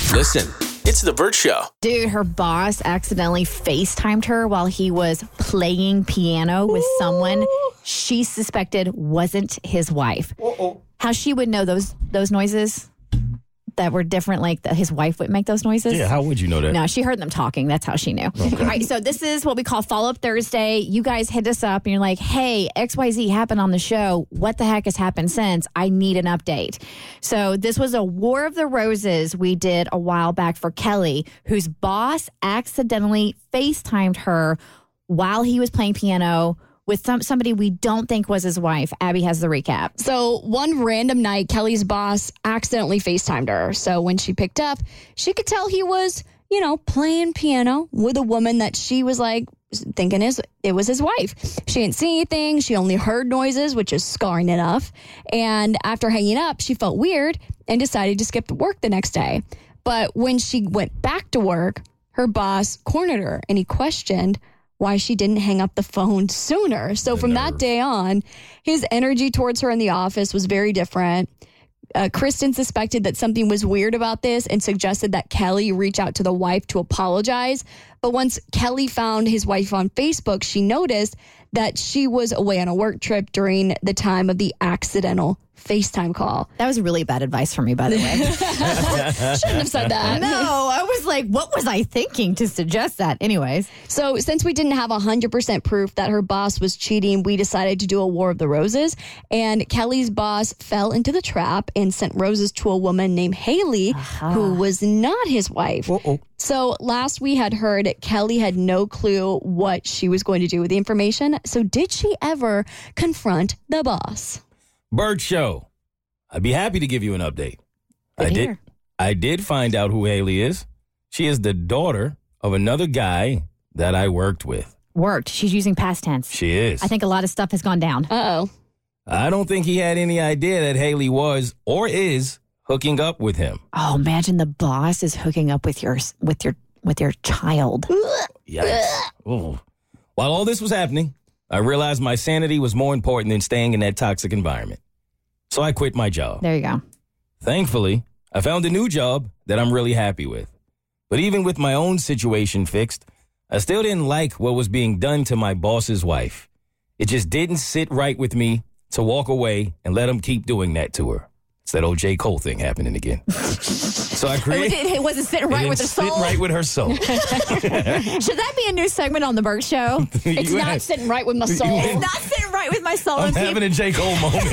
Listen, it's The Burt Show. Dude, her boss accidentally FaceTimed her while he was playing piano with someone she suspected wasn't his wife. How she would know those noises that were different, like his wife would make those noises? Yeah, how would you know that? No, she heard them talking. That's how she knew. Okay. All right, so this is what we call Follow-Up Thursday. You guys hit us up and you're like, hey, XYZ happened on the show. What the heck has happened since? I need an update. So this was a War of the Roses we did a while back for Kelly, whose boss accidentally FaceTimed her while he was playing piano with somebody we don't think was his wife. Abby has the recap. So one random night, Kelly's boss accidentally FaceTimed her. So when she picked up, she could tell he was, playing piano with a woman that she was thinking it was his wife. She didn't see anything. She only heard noises, which is scarring enough. And after hanging up, she felt weird and decided to skip work the next day. But when she went back to work, her boss cornered her and he questioned why she didn't hang up the phone sooner. So from that day on, his energy towards her in the office was very different. Kristen suspected that something was weird about this and suggested that Kelly reach out to the wife to apologize. But once Kelly found his wife on Facebook, she noticed that she was away on a work trip during the time of the accidental FaceTime call. That was really bad advice for me, by the way. Shouldn't have said that. No, I was like, what was I thinking to suggest that? Anyways. So since we didn't have 100% proof that her boss was cheating, we decided to do a War of the Roses. And Kelly's boss fell into the trap and sent roses to a woman named Haley, who was not his wife. So last we had heard Kelly had no clue what she was going to do with the information. So did she ever confront the boss? Burt Show. I'd be happy to give you an update. Good I did find out who Haley is. She is the daughter of another guy that I worked with. Worked. She's using past tense. She is. I think a lot of stuff has gone down. Uh-oh. I don't think he had any idea that Haley was or is hooking up with him. Oh, imagine the boss is hooking up with your child. Yikes. Ooh. While all this was happening, I realized my sanity was more important than staying in that toxic environment. So I quit my job. There you go. Thankfully, I found a new job that I'm really happy with. But even with my own situation fixed, I still didn't like what was being done to my boss's wife. It just didn't sit right with me to walk away and let him keep doing that to her. It's that old J. Cole thing happening again. So I created... It wasn't sitting right with her soul? Sit right with her soul. Should that be a new segment on The Burt Show? It's not sitting right with my soul. It's not sitting right with my soul. I'm having a J. Cole moment.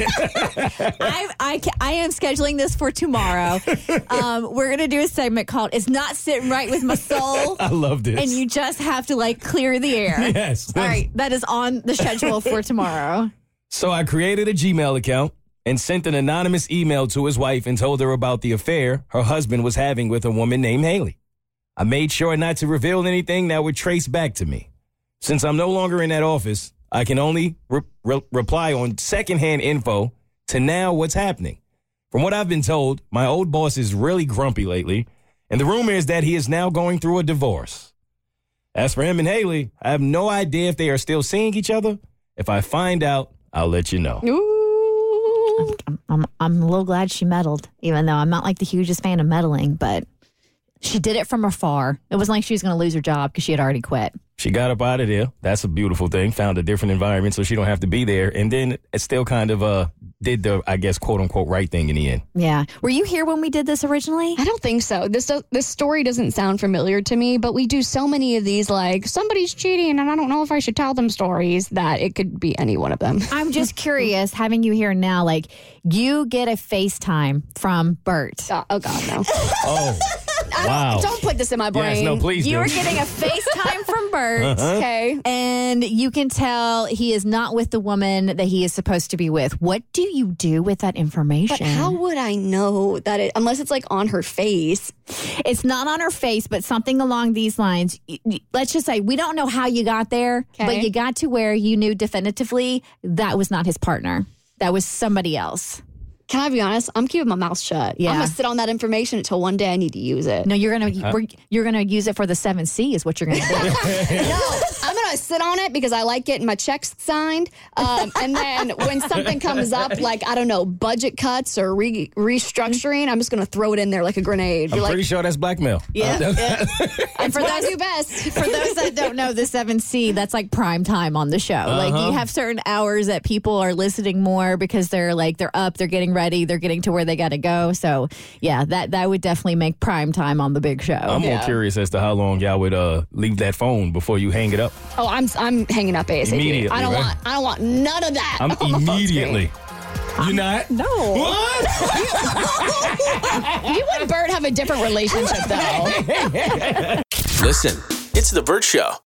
I am scheduling this for tomorrow. We're going to do a segment called It's Not Sitting Right With My Soul. I love this. And you just have to clear the air. Yes. All right. That is on the schedule for tomorrow. So I created a Gmail account and sent an anonymous email to his wife and told her about the affair her husband was having with a woman named Haley. I made sure not to reveal anything that would trace back to me. Since I'm no longer in that office, I can only reply on secondhand info to now what's happening. From what I've been told, my old boss is really grumpy lately, and the rumor is that he is now going through a divorce. As for him and Haley, I have no idea if they are still seeing each other. If I find out, I'll let you know. Ooh. I'm a little glad she meddled, even though I'm not the hugest fan of meddling, but she did it from afar. It wasn't like she was going to lose her job because she had already quit. She got up out of there. That's a beautiful thing. Found a different environment so she don't have to be there. And then it still kind of did the, I guess, quote unquote, right thing in the end. Yeah. Were you here when we did this originally? I don't think so. This story doesn't sound familiar to me, but we do so many of these somebody's cheating and I don't know if I should tell them stories that it could be any one of them. I'm just curious, having you here now, you get a FaceTime from Burt. Oh, God, no. Oh, wow. Don't put this in my brain. Yes, no, please do. You are getting a FaceTime from Burt. Okay. And you can tell he is not with the woman that he is supposed to be with. What do you do with that information? But how would I know that unless it's on her face? It's not on her face, but something along these lines. Let's just say we don't know how you got there, but you got to where you knew definitively that was not his partner. That was somebody else. Can I be honest? I'm keeping my mouth shut. Yeah. I'm gonna sit on that information until one day I need to use it. No, you're gonna use it for the 7C is what you're gonna do. No, I'm gonna want to sit on it because I like getting my checks signed. And then when something comes up, like, I don't know, budget cuts or restructuring, I'm just going to throw it in there like a grenade. I'm pretty sure that's blackmail. Yeah. And for those do best. For those that don't know, the 7C, that's like prime time on the show. Like you have certain hours that people are listening more because they're up, they're getting ready, they're getting to where they got to go. So yeah, that would definitely make prime time on the big show. I'm more curious as to how long y'all would leave that phone before you hang it up. Oh, I'm hanging up ASAP. Immediately, I don't want none of that. I'm on the phone immediately. screen. You not? No. What? You and Bert have a different relationship, though. Listen, it's The Bert Show.